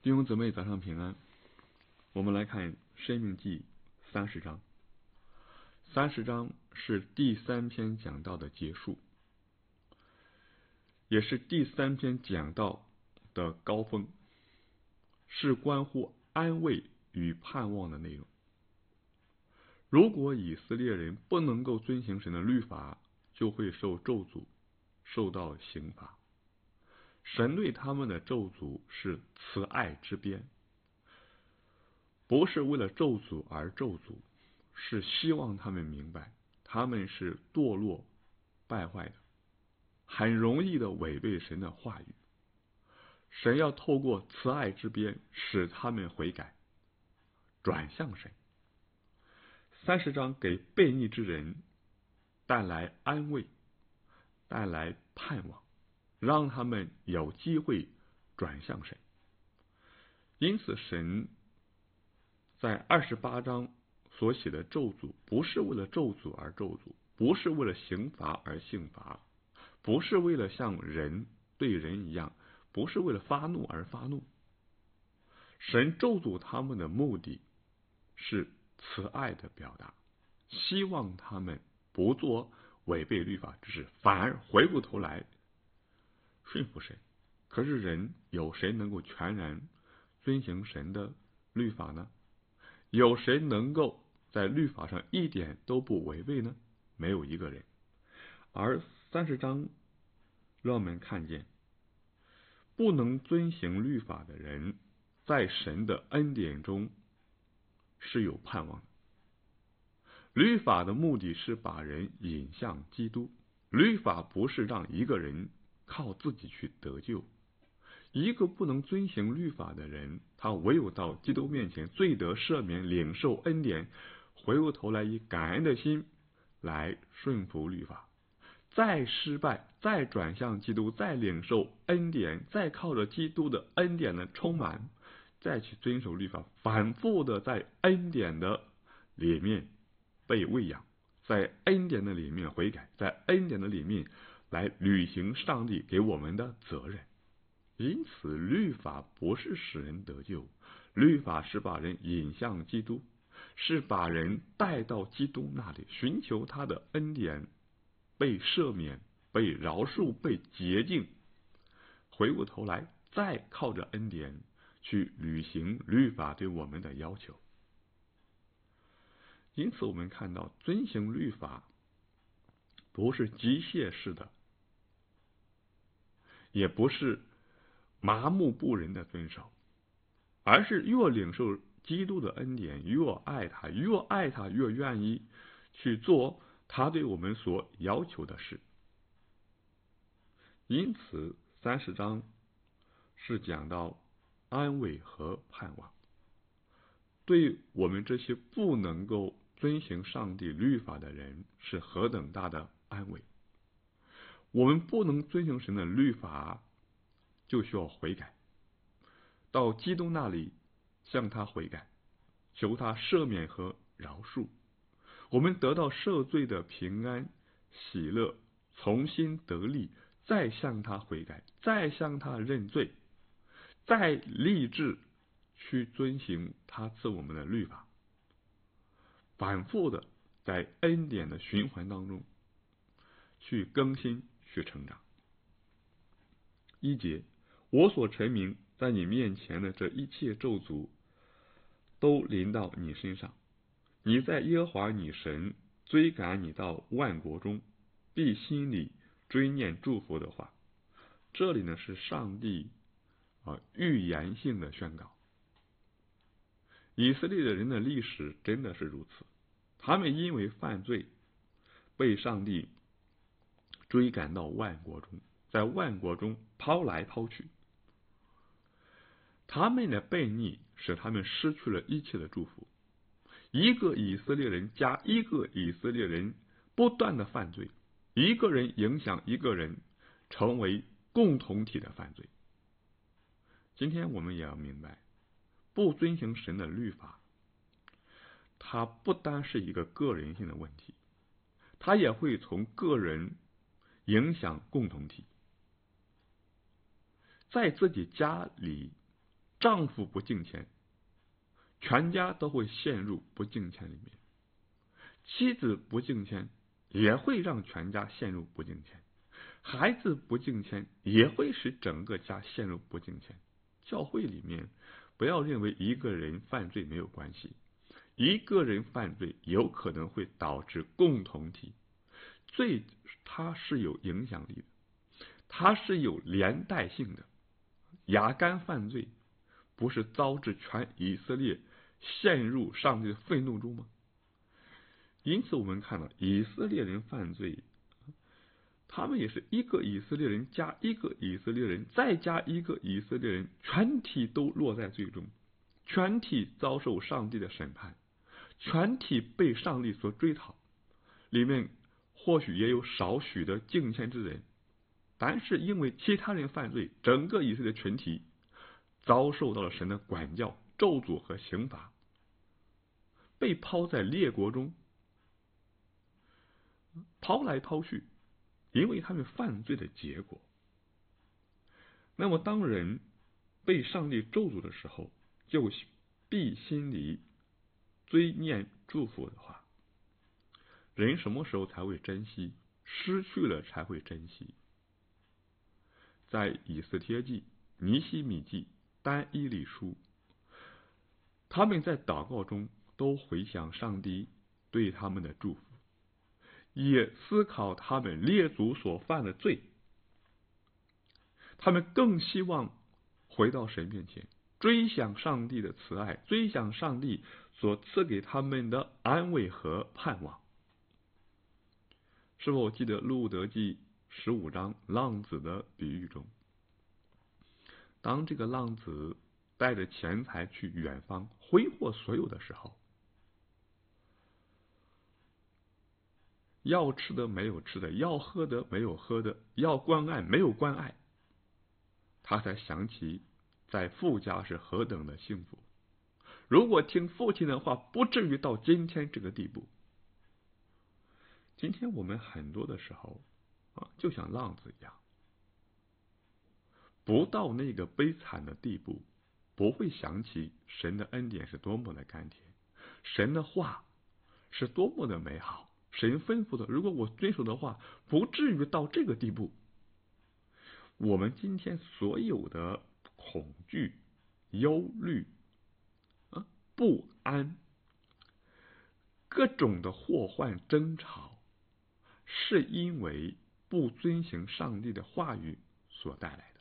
弟兄姊妹，早上平安。我们来看《申命记》30章。30章是第3篇讲道的结束，也是第3篇讲道的高峰，是关乎安慰与盼望的内容。如果以色列人不能够遵行神的律法，就会受咒诅，受到刑罚。神对他们的咒诅是慈爱之鞭，不是为了咒诅而咒诅，是希望他们明白他们是堕落败坏的，很容易的违背神的话语。神要透过慈爱之鞭使他们悔改，转向神。30章给悖逆之人带来安慰，带来盼望，让他们有机会转向神。因此神在28章所写的咒诅，不是为了咒诅而咒诅，不是为了刑罚而刑罚，不是为了像人对人一样，不是为了发怒而发怒。神咒诅他们的目的是慈爱的表达，希望他们不做违背律法之事，反而回过头来顺服神。可是人有谁能够全然遵行神的律法呢？有谁能够在律法上一点都不违背呢？没有一个人。而30章让我们看见，不能遵行律法的人在神的恩典中是有盼望的。律法的目的是把人引向基督，律法不是让一个人靠自己去得救。一个不能遵行律法的人，他唯有到基督面前罪得赦免，领受恩典，回过头来以感恩的心来顺服律法。再失败，再转向基督，再领受恩典，再靠着基督的恩典的充满，再去遵守律法，反复的在恩典的里面被喂养，在恩典的里面悔改，在恩典的里面来履行上帝给我们的责任。因此律法不是使人得救，律法是把人引向基督，是把人带到基督那里，寻求他的恩典，被赦免，被饶恕，被洁净，回过头来再靠着恩典去履行律法对我们的要求。因此我们看到遵行律法不是机械式的，也不是麻木不仁的遵守，而是越领受基督的恩典，越爱他，越爱他越愿意去做他对我们所要求的事。因此30章是讲到安慰和盼望，对我们这些不能够遵行上帝律法的人是何等大的安慰。我们不能遵行神的律法，就需要悔改，到基督那里向他悔改，求他赦免和饶恕。我们得到赦罪的平安喜乐，重新得力，再向他悔改，再向他认罪，再立志去遵行他赐我们的律法，反复的在恩典的循环当中去更新，去成长。1节，我所陈明在你面前的这一切咒诅都临到你身上，你在耶和华你神追赶你到万国中，必心里追念祝福的话。这里呢是上帝预言性的宣告。以色列的人的历史真的是如此，他们因为犯罪被上帝追赶到万国中，在万国中抛来抛去。他们的悖逆使他们失去了一切的祝福。一个以色列人加一个以色列人不断的犯罪，一个人影响一个人，成为共同体的犯罪。今天我们也要明白，不遵行神的律法，它不单是一个个人性的问题，它也会从个人影响共同体。在自己家里丈夫不敬虔，全家都会陷入不敬虔里面；妻子不敬虔，也会让全家陷入不敬虔；孩子不敬虔，也会使整个家陷入不敬虔。教会里面，不要认为一个人犯罪没有关系，一个人犯罪有可能会导致共同体。罪它是有影响力的，它是有连带性的。亚干犯罪不是招致全以色列陷入上帝的愤怒中吗？因此我们看到以色列人犯罪，他们也是一个以色列人加一个以色列人再加一个以色列人，全体都落在罪中，全体遭受上帝的审判，全体被上帝所追讨。里面或许也有少许的敬虔之人，但是因为其他人犯罪，整个以色列群体遭受到了神的管教、咒诅和刑罚，被抛在列国中，抛来抛去，因为他们犯罪的结果。那么当人被上帝咒诅的时候，就必心里追念祝福的话，人什么时候才会珍惜？失去了才会珍惜。在以斯帖记、尼希米记、但以理书，他们在祷告中都回想上帝对他们的祝福，也思考他们列祖所犯的罪，他们更希望回到神面前，追想上帝的慈爱，追想上帝所赐给他们的安慰和盼望。是否记得路德记15章浪子的比喻中，当这个浪子带着钱财去远方挥霍所有的时候，要吃的没有吃的，要喝的没有喝的，要关爱没有关爱，他才想起在父家是何等的幸福。如果听父亲的话，不至于到今天这个地步。今天我们很多的时候就像浪子一样，不到那个悲惨的地步，不会想起神的恩典是多么的甘甜，神的话是多么的美好，神吩咐的，如果我遵守的话，不至于到这个地步。我们今天所有的恐惧、忧虑、不安、各种的祸患争吵，是因为不遵行上帝的话语所带来的。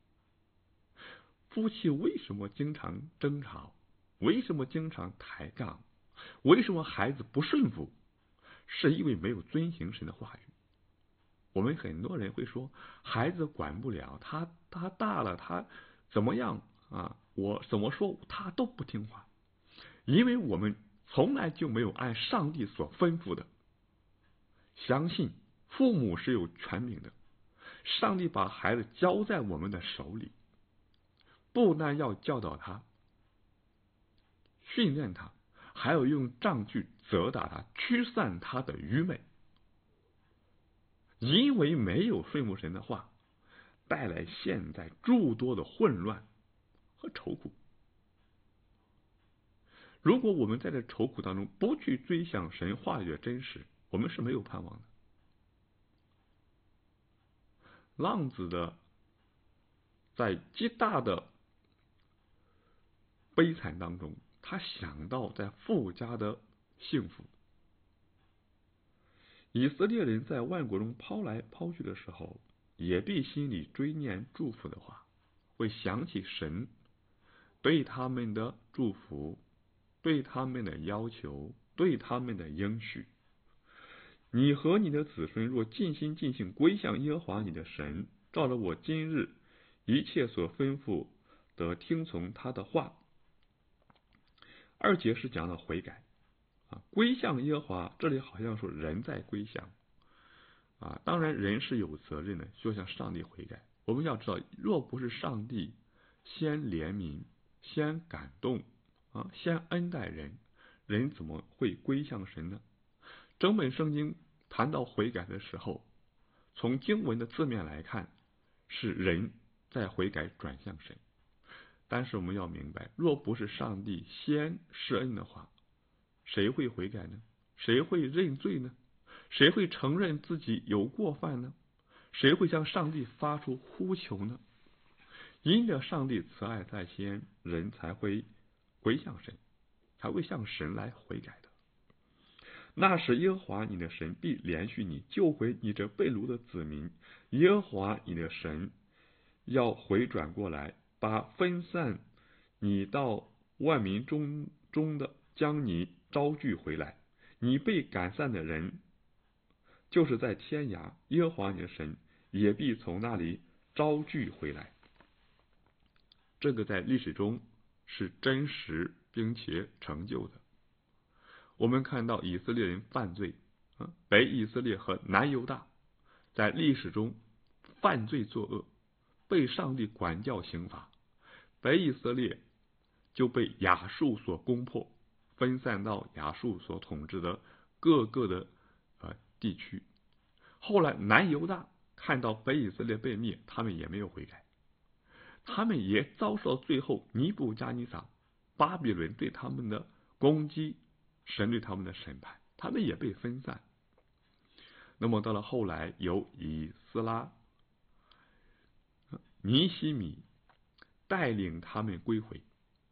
夫妻为什么经常争吵？为什么经常抬杠？为什么孩子不顺服？是因为没有遵行神的话语。我们很多人会说，孩子管不了，他大了，他怎么样我怎么说他都不听话，因为我们从来就没有按上帝所吩咐的。相信父母是有权柄的，上帝把孩子交在我们的手里，不但要教导他、训练他，还要用杖去责打他，驱散他的愚昧。因为没有顺服神的话，带来现在诸多的混乱和愁苦。如果我们在这愁苦当中不去追想神话语的真实，我们是没有盼望的。浪子的在极大的悲惨当中，他想到在父家的幸福。以色列人在万国中抛来抛去的时候，也必心里追念祝福的话，会想起神对他们的祝福，对他们的要求，对他们的应许。你和你的子孙若尽心尽性归向耶和华你的神，照着我今日一切所吩咐的听从他的话。2节是讲到悔改归向耶和华，这里好像说人在归向当然人是有责任的，就向上帝悔改。我们要知道，若不是上帝先怜悯、先感动先恩待人，人怎么会归向神呢？整本圣经谈到悔改的时候，从经文的字面来看，是人在悔改转向神。 但是我们要明白，若不是上帝先施恩的话，谁会悔改呢？谁会认罪呢？谁会承认自己有过犯呢？谁会向上帝发出呼求呢？因着上帝慈爱在先，人才会归向神，才会向神来悔改的。那时耶和华你的神必怜恤你，救回你这被掳的子民。耶和华你的神要回转过来，把分散你到万民中的将你招聚回来。你被赶散的人，就是在天涯，耶和华你的神也必从那里招聚回来。这个在历史中是真实并且成就的。我们看到以色列人犯罪，北以色列和南犹大在历史中犯罪作恶，被上帝管教刑罚。北以色列就被亚述所攻破，分散到亚述所统治的各个的地区。后来南犹大看到北以色列被灭，他们也没有悔改，他们也遭受最后尼布加尼撒巴比伦对他们的攻击，神对他们的审判，他们也被分散。那么到了后来，由以斯拉、尼希米带领他们归回，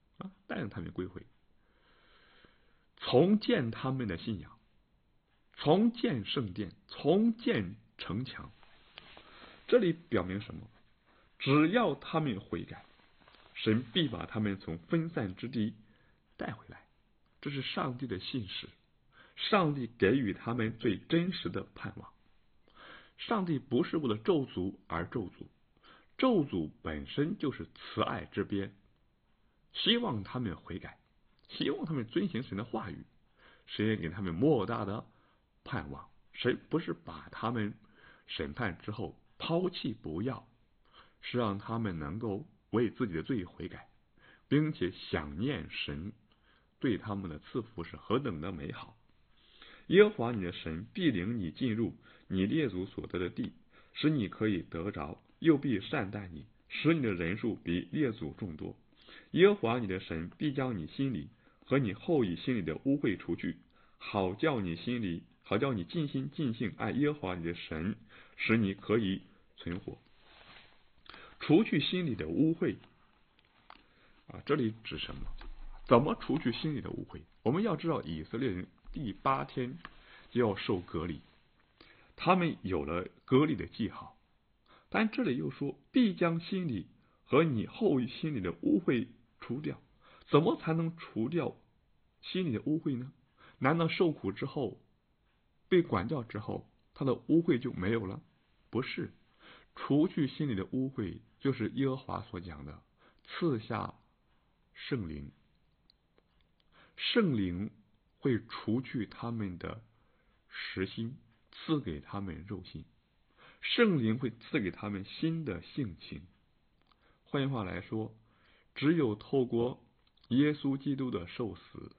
重建他们的信仰，重建圣殿，重建城墙。这里表明什么？只要他们悔改，神必把他们从分散之地带回来。这是上帝的信实，上帝给予他们最真实的盼望。上帝不是为了咒诅而咒诅，咒诅本身就是慈爱之鞭，希望他们悔改，希望他们遵行神的话语，神也给他们莫大的盼望。神不是把他们审判之后抛弃不要，是让他们能够为自己的罪悔改，并且想念神对他们的赐福是何等的美好。耶和华你的神必领你进入你列祖所得的地，使你可以得着，又必善待你，使你的人数比列祖众多。耶和华你的神必将你心里和你后裔心里的污秽除去，好叫你尽心尽性爱耶和华你的神，使你可以存活。除去心里的污秽这里指什么？怎么除去心里的污秽？我们要知道，以色列人第8天就要受割礼，他们有了割礼的记号，但这里又说必将心里和你后裔心里的污秽除掉。怎么才能除掉心里的污秽呢？难道受苦之后，被管教之后，他的污秽就没有了？不是，除去心里的污秽，就是耶和华所讲的赐下圣灵。圣灵会除去他们的实心，赐给他们肉心。圣灵会赐给他们新的性情。换句话来说，只有透过耶稣基督的受死，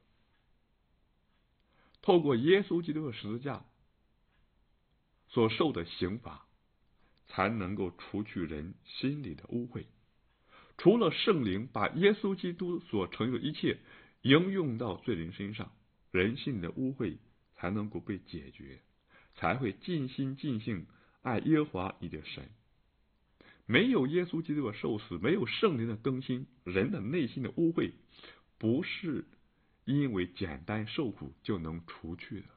透过耶稣基督的十字架所受的刑罚，才能够除去人心里的污秽。除了圣灵把耶稣基督所成就的一切应用到罪人身上，人心里的污秽才能够被解决，才会尽心尽性爱耶和华你的神。没有耶稣基督的受死，没有圣灵的更新，人的内心的污秽不是因为简单受苦就能除去的。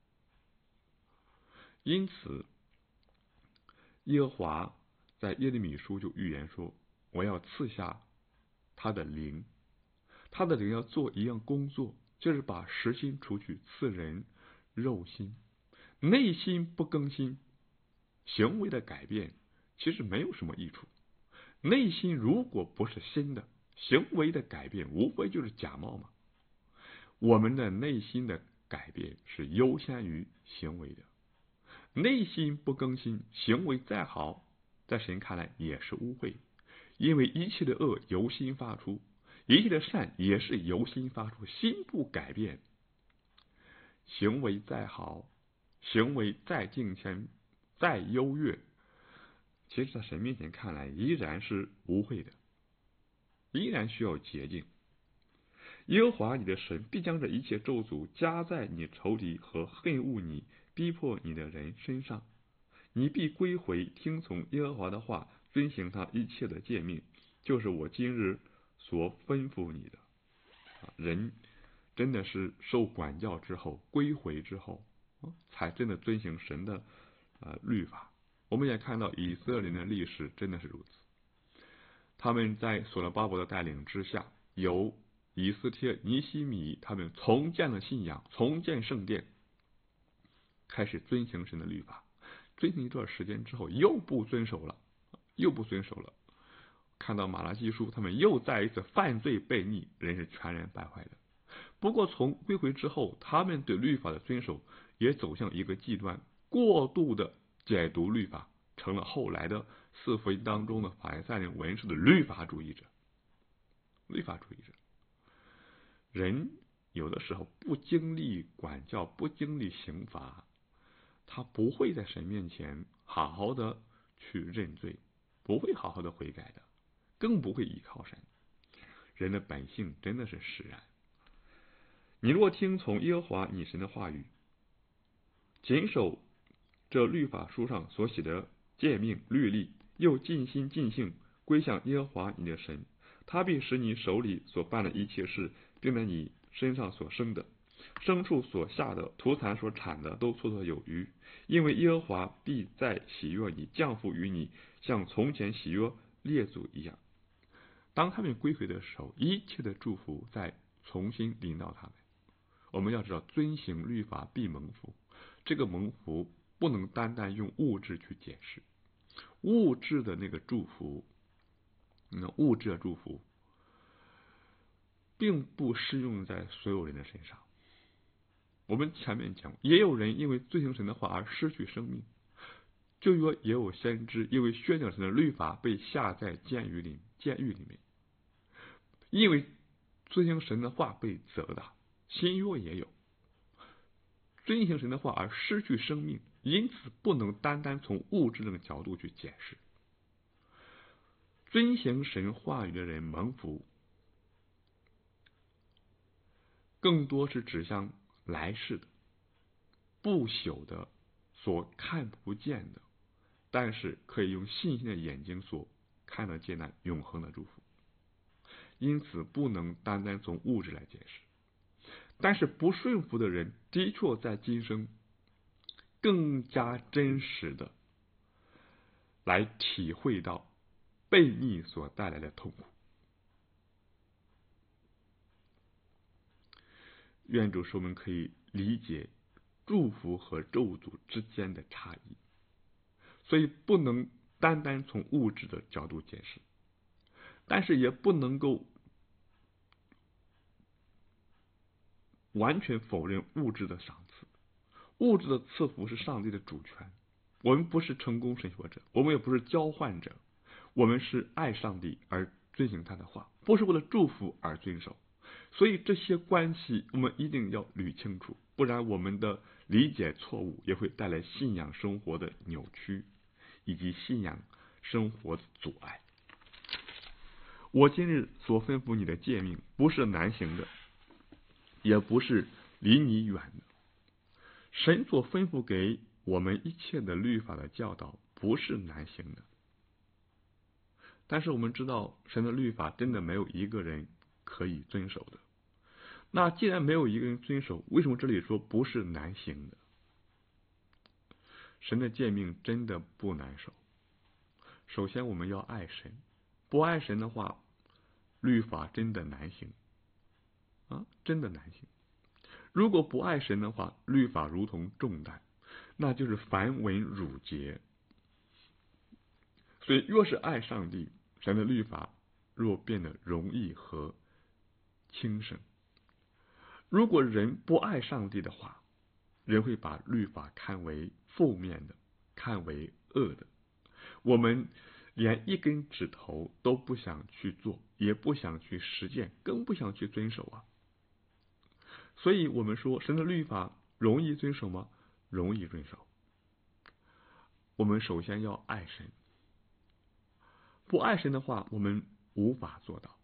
因此耶和华在耶利米书就预言说，我要赐下他的灵，他的灵要做一样工作，就是把实心除去，赐人肉心。内心不更新，行为的改变其实没有什么益处。内心如果不是新的，行为的改变无非就是假冒嘛。我们的内心的改变是优先于行为的。内心不更新，行为再好，在神看来也是污秽，因为一切的恶由心发出，一切的善也是由心发出。心不改变，行为再好，行为再敬虔，再优越，其实在神面前看来依然是污秽的。 依然需要洁净。耶和华你的神必将这一切咒诅加在你仇敌和恨恶你、逼迫你的人身上。你必归回，听从耶和华的话，遵行他一切的诫命，就是我今日所吩咐你的。人真的是受管教之后，归回之后，才真的遵行神的律法。我们也看到以色列人的历史真的是如此。他们在所罗巴伯的带领之下，由以斯帖、尼希米他们重建了信仰，重建圣殿，开始遵行神的律法。遵行一段时间之后，又不遵守了。看到马拉基书，他们又再一次犯罪悖逆，人是全然败坏的。不过从归回之后，他们对律法的遵守也走向一个极端，过度的解读律法，成了后来的四福音当中的法利赛人文士的律法主义者。人有的时候不经历管教，不经历刑罚，他不会在神面前好好的去认罪，不会好好的悔改的，更不会依靠神。人的本性真的是使然。你若听从耶和华你神的话语，谨守这律法书上所写的诫命律例，又尽心尽性归向耶和华你的神，他必使你手里所办的一切事，并在你身上所生的牲畜所下的土产所产的都绰绰有余，因为耶和华必在喜悦你，降福于你，像从前喜悦列祖一样。当他们归回的时候，一切的祝福再重新临到他们。我们要知道，遵行律法必蒙福，这个蒙福不能单单用物质去解释。物质的那个祝福，物质的祝福并不适用在所有人的身上。我们前面讲，也有人因为遵行神的话而失去生命，就说也有先知因为宣讲神的律法被下在监狱里面，因为遵行神的话被责打。新约也有遵行神的话而失去生命，因此不能单单从物质那个角度去解释。遵行神话语的人蒙福，更多是指向来世的、不朽的、所看不见的，但是可以用信心的眼睛所看得见的永恒的祝福。因此不能单单从物质来解释。但是不顺服的人的确在今生更加真实的来体会到悖逆所带来的痛苦。愿主使我们可以理解祝福和咒诅之间的差异，所以不能单单从物质的角度解释，但是也不能够完全否认物质的赏赐。物质的赐福是上帝的主权，我们不是成功神学者，我们也不是交换者，我们是爱上帝而遵行他的话，不是为了祝福而遵守。所以这些关系我们一定要捋清楚，不然我们的理解错误，也会带来信仰生活的扭曲，以及信仰生活的阻碍。我今日所吩咐你的诫命，不是难行的，也不是离你远的。神所吩咐给我们一切的律法的教导，不是难行的。但是我们知道，神的律法真的没有一个人可以遵守的。那既然没有一个人遵守，为什么这里说不是难行的？神的诫命真的不难守。首先我们要爱神，不爱神的话，律法真的难行真的难行。如果不爱神的话，律法如同重担，那就是繁文缛节。所以越是爱上帝，神的律法若变得容易和轻省。如果人不爱上帝的话，人会把律法看为负面的，看为恶的。我们连一根指头都不想去做，也不想去实践，更不想去遵守啊。所以我们说，神的律法容易遵守吗？容易遵守。我们首先要爱神，不爱神的话，我们无法做到。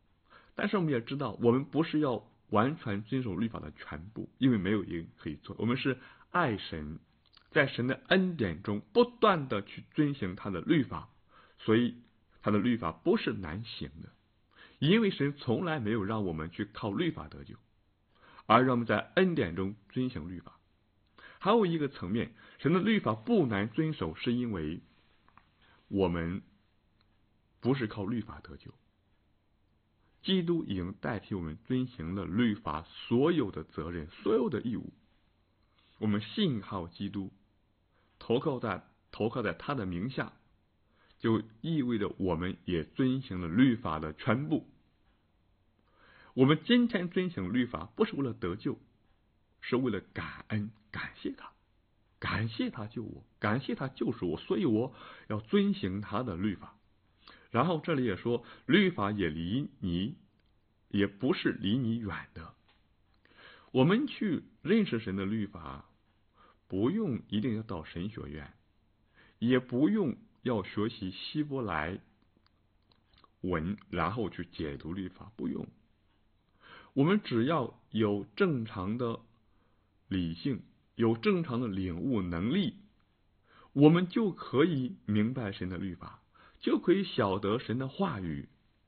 但是我们也知道，我们不是要完全遵守律法的全部，因为没有一个人可以做。我们是爱神，在神的恩典中不断的去遵行他的律法，所以他的律法不是难行的，因为神从来没有让我们去靠律法得救，而让我们在恩典中遵行律法。还有一个层面，神的律法不难遵守，是因为我们不是靠律法得救，基督已经代替我们遵行了律法所有的责任，所有的义务。我们信靠基督，投靠在他的名下，就意味着我们也遵行了律法的全部。我们今天遵行律法，不是为了得救，是为了感恩，感谢他，感谢他救我，感谢他救赎我，所以我要遵行他的律法。然后这里也说，律法也不是离你远的。我们去认识神的律法，不用一定要到神学院，也不用要学习希伯来文然后去解读律法，不用。我们只要有正常的理性，有正常的领悟能力，我们就可以明白神的律法，就可以晓得神的话语。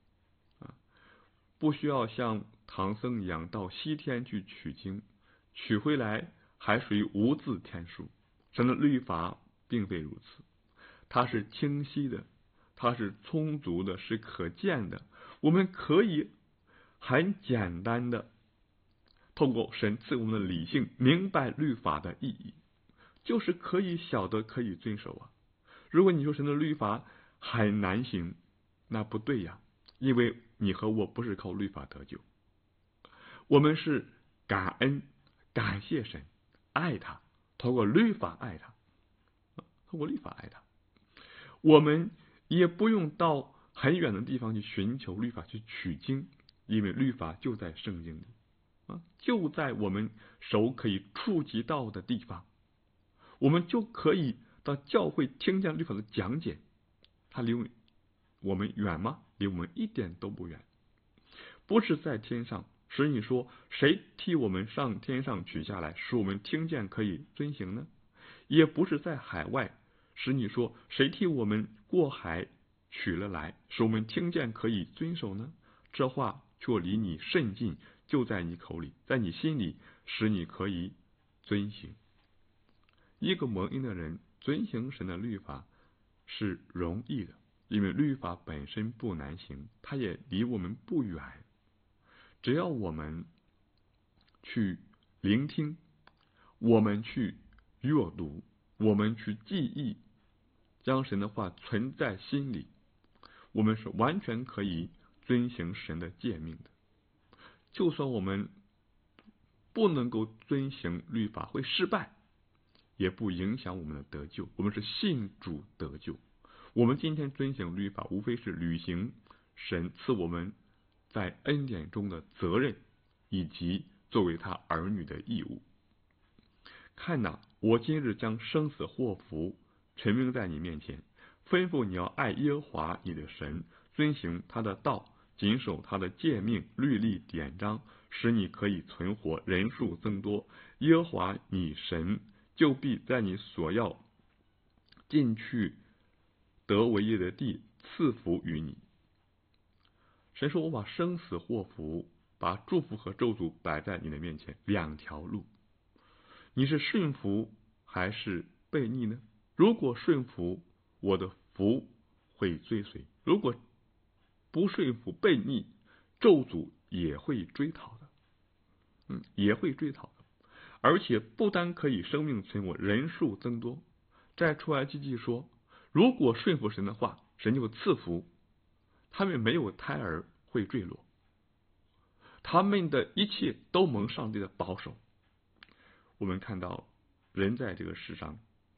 不需要像唐僧一样到西天去取经，取回来还属于无字天书。神的律法并非如此，它是清晰的，它是充足的，是可见的。我们可以很简单的透过神赐我们的理性明白律法的意义，就是可以晓得，可以遵守啊。如果你说神的律法很难行，那不对呀，因为你和我不是靠律法得救，我们是感恩感谢神，爱他，透过律法爱他，透过律法爱他。我们也不用到很远的地方去寻求律法去取经，因为律法就在圣经里，就在我们手可以触及到的地方，我们就可以到教会听见律法的讲解。它离我们远吗？离我们一点都不远。不是在天上，使你说谁替我们上天上取下来，使我们听见可以遵行呢？也不是在海外，使你说谁替我们过海取了来，使我们听见可以遵守呢？这话却离你甚近，就在你口里，在你心里，使你可以遵行。一个蒙恩的人遵行神的律法是容易的，因为律法本身不难行，它也离我们不远。只要我们去聆听，我们去阅读，我们去记忆，将神的话存在心里，我们是完全可以遵行神的诫命的。就算我们不能够遵行律法会失败，也不影响我们的得救。我们是信主得救。我们今天遵行律法，无非是履行神赐我们在恩典中的责任，以及作为他儿女的义务。看哪，我今日将生死祸福陈明在你面前，吩咐你要爱耶和华你的神，遵行他的道，谨守他的诫命、律例、典章，使你可以存活，人数增多。耶和华你神就必在你所要进去得为业的地赐福于你。神说，我把生死祸福，把祝福和咒诅摆在你的面前，两条路，你是顺服还是悖逆呢？如果顺服，我的福会追随；如果不顺服悖逆，咒诅也会追讨的，也会追讨的。而且不单可以生命存活，人数增多。在出埃及记说，如果顺服神的话，神就赐福，他们没有胎儿会坠落，他们的一切都蒙上帝的保守。我们看到人在这个世上，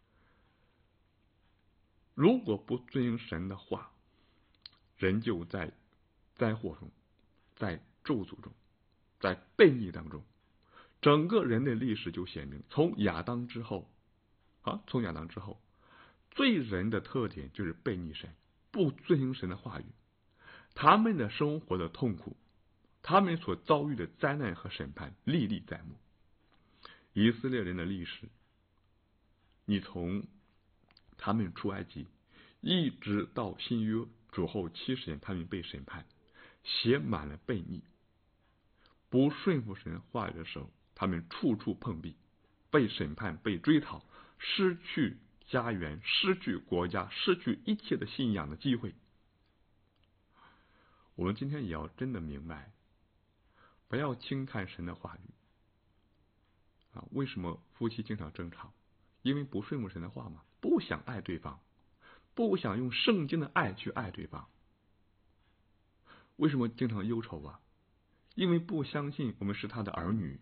如果不遵神的话，人就在灾祸中，在咒诅中，在悖逆当中。整个人类历史就显明，从亚当之后，罪人的特点就是悖逆神，不遵行神的话语。他们的生活的痛苦他们所遭遇的灾难和审判历历在目。以色列人的历史，你从他们出埃及一直到新约主后70年，他们被审判，写满了悖逆，不顺服神话语的时候，他们处处碰壁，被审判，被追讨，失去家园，失去国家，失去一切的信仰的机会。我们今天也要真的明白，不要轻看神的话语为什么夫妻经常争吵？因为不顺服神的话嘛，不想爱对方，不想用圣经的爱去爱对方。为什么经常忧愁啊？因为不相信我们是他的儿女，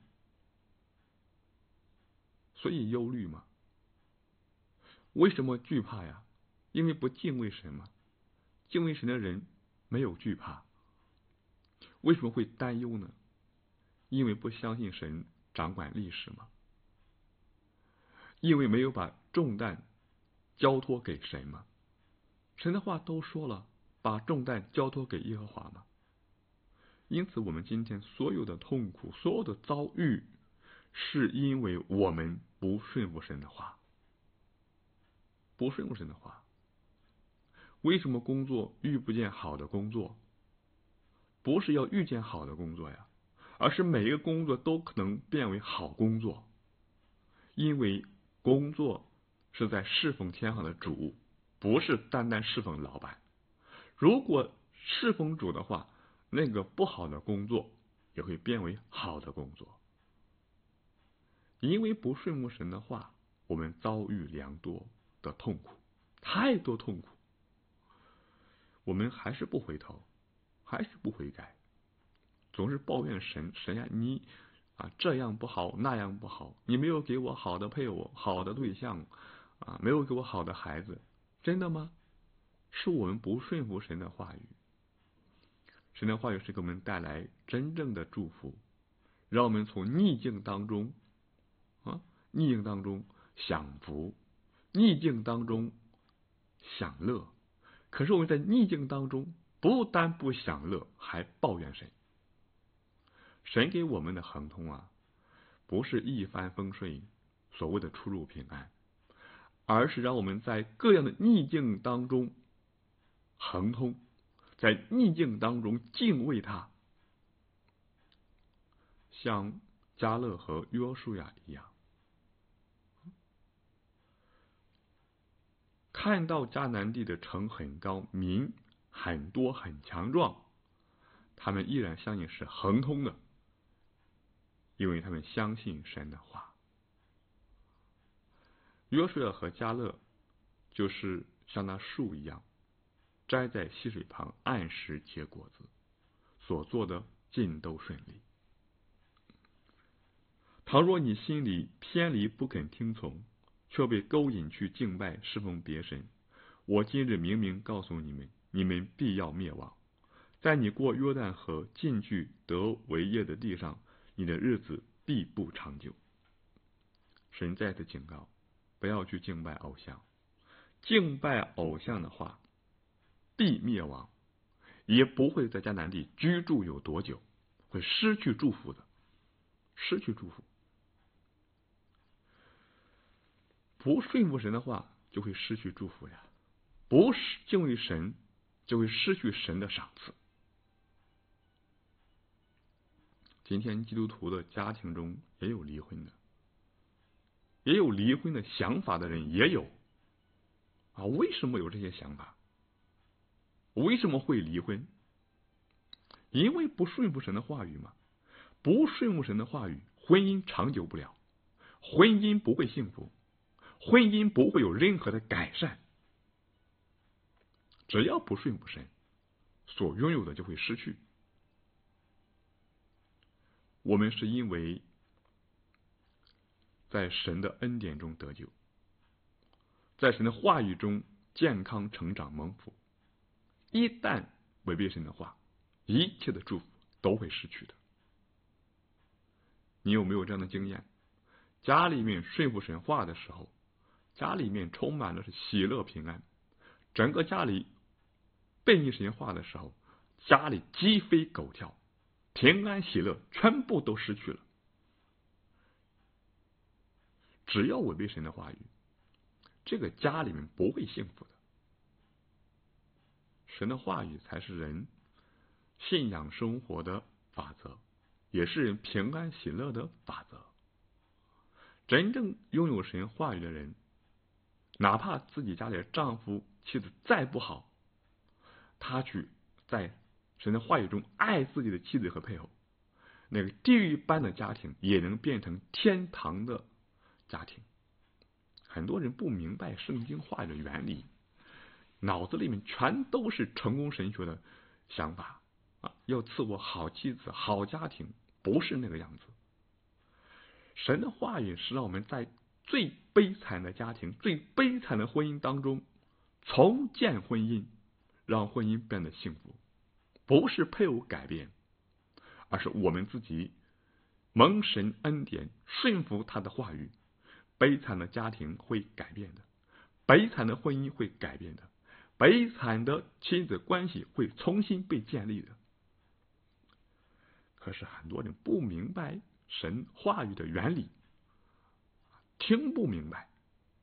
所以忧虑嘛。为什么惧怕呀？因为不敬畏神嘛。敬畏神的人没有惧怕。为什么会担忧呢？因为不相信神掌管历史嘛。因为没有把重担交托给神嘛。神的话都说了，把重担交托给耶和华嘛。因此我们今天所有的痛苦，所有的遭遇，是因为我们不顺服神的话。不顺服神的话。为什么工作遇不见好的工作？不是要遇见好的工作呀，而是每一个工作都可能变为好工作。因为工作是在侍奉天上的主，不是单单侍奉老板。如果侍奉主的话，那个不好的工作也会变为好的工作。因为不顺服神的话，我们遭遇良多的痛苦，太多痛苦。我们还是不回头，还是不悔改，总是抱怨神，神呀，你这样不好，那样不好，你没有给我好的配偶，好的对象没有给我好的孩子。真的吗？是我们不顺服神的话语。神的话语是给我们带来真正的祝福，让我们从逆境当中享福，逆境当中享乐。可是我们在逆境当中不但不享乐，还抱怨神。神给我们的亨通不是一帆风顺，所谓的出入平安，而是让我们在各样的逆境当中亨通，在逆境当中敬畏他，像迦勒和约书亚一样。看到迦南地的城很高，民很多很强壮，他们依然相信是亨通的，因为他们相信神的话。约书亚和迦勒就是像那树一样，栽在溪水旁，按时结果子，所做的尽都顺利。倘若你心里偏离，不肯听从，却被勾引去敬拜侍奉别神，我今日明明告诉你们，你们必要灭亡。在你过约旦河进去得为业的地上，你的日子必不长久。神再次警告，不要去敬拜偶像。敬拜偶像的话，必灭亡，也不会在迦南地居住有多久，会失去祝福的，失去祝福。不顺服神的话，就会失去祝福呀。不敬畏神，就会失去神的赏赐。今天基督徒的家庭中也有离婚的，也有离婚的想法的人也有为什么有这些想法？为什么会离婚？因为不顺服神的话语嘛。不顺服神的话语，婚姻长久不了，婚姻不会幸福，婚姻不会有任何的改善。只要不顺服神，所拥有的就会失去。我们是因为在神的恩典中得救，在神的话语中健康成长蒙福。一旦违背神的话，一切的祝福都会失去的。你有没有这样的经验？家里面顺服神话的时候，家里面充满了是喜乐平安；整个家里背逆神话的时候，家里鸡飞狗跳， 平安喜乐全部都失去了。只要违背神的话语，这个家里面不会幸福的。神的话语才是人信仰生活的法则，也是人平安喜乐的法则。真正拥有神话语的人，哪怕自己家里的丈夫妻子再不好，他去在神的话语中爱自己的妻子和配偶，那个地狱般的家庭也能变成天堂的家庭。很多人不明白圣经话语的原理，脑子里面全都是成功神学的想法要赐我好妻子好家庭，不是那个样子。神的话语是让我们在最悲惨的家庭最悲惨的婚姻当中重建婚姻，让婚姻变得幸福。不是配偶改变，而是我们自己蒙神恩典顺服他的话语，悲惨的家庭会改变的，悲惨的婚姻会改变的，悲惨的亲子关系会重新被建立的。可是很多人不明白神话语的原理，听不明白，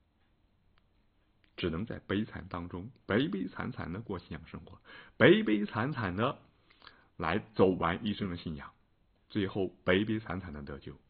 只能在悲惨当中悲悲惨惨的过信仰生活，悲悲惨惨的来走完一生的信仰，最后悲悲惨惨的得救。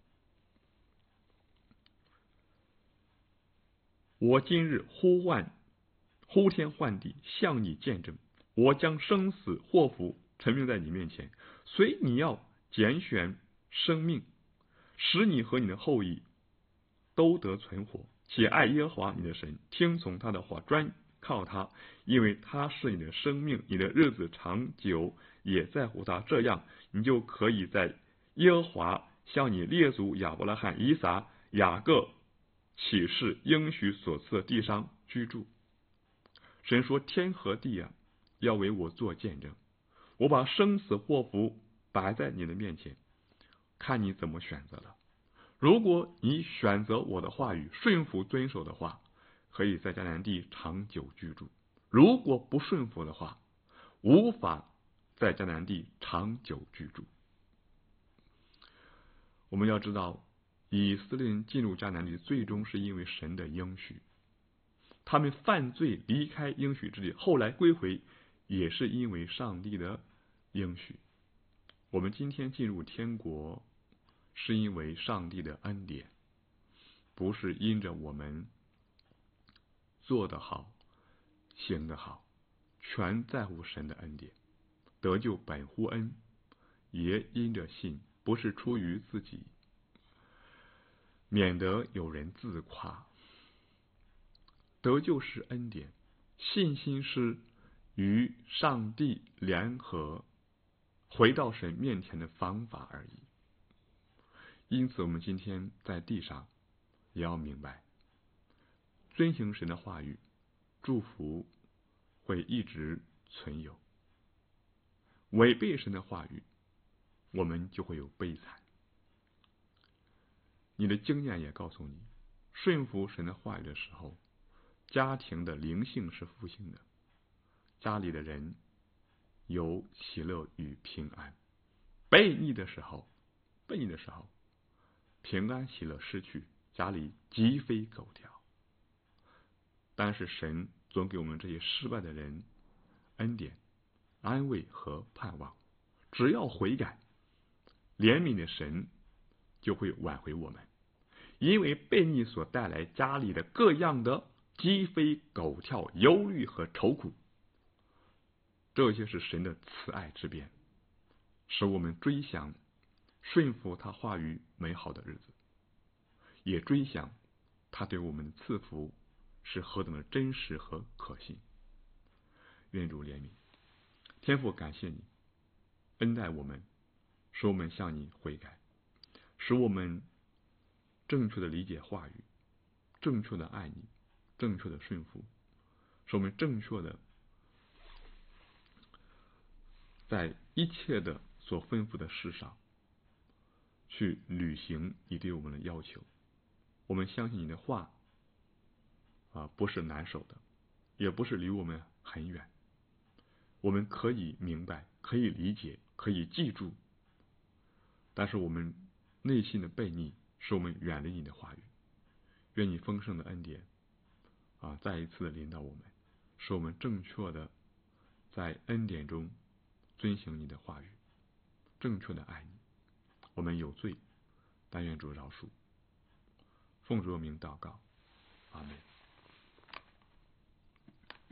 我今日呼天唤地向你见证，我将生死祸福陈明在你面前，虽你要拣选生命，使你和你的后裔都得存活，且爱耶和华你的神，听从他的话，专靠他，因为他是你的生命，你的日子长久，也在乎他，这样你就可以在耶和华向你列祖亚伯拉罕、以撒、雅各启示应许所赐的地上居住。神说天和地要为我做见证，我把生死祸福摆在你的面前，看你怎么选择了。如果你选择我的话语，顺服遵守的话，可以在迦南地长久居住；如果不顺服的话，无法在迦南地长久居住。我们要知道，以色列人进入迦南地最终是因为神的应许，他们犯罪离开应许之地，后来归回也是因为上帝的应许。我们今天进入天国是因为上帝的恩典，不是因着我们做得好行得好，全在乎神的恩典。得救本乎恩，也因着信，不是出于自己，免得有人自夸。得救是恩典，信心是与上帝联合回到神面前的方法而已。因此我们今天在地上也要明白，遵行神的话语，祝福会一直存有；违背神的话语，我们就会有悲惨。你的经验也告诉你，顺服神的话语的时候，家庭的灵性是复兴的，家里的人有喜乐与平安。悖逆的时候，平安喜乐失去，家里鸡飞狗跳。但是神总给我们这些失败的人恩典、安慰和盼望，只要悔改，怜悯的神就会挽回我们。因为悖逆所带来家里的各样的鸡飞狗跳、忧虑和愁苦，这些是神的慈爱之鞭，使我们追想顺服他话语美好的日子，也追想他对我们的赐福是何等的真实和可信。愿主怜悯。天父，感谢你恩待我们，使我们向你悔改，使我们正确的理解话语，正确的爱你，正确的顺服，使我们正确的在一切的所吩咐的事上去履行你对我们的要求。我们相信你的话不是难守的，也不是离我们很远，我们可以明白，可以理解，可以记住， 但是我们内心的悖逆使我们远离你的话语。愿你丰盛的恩典再一次的领导我们，使我们正确的在恩典中遵行你的话语，正确的爱你。我们有罪，但愿主饶恕。奉主的名祷告，阿门。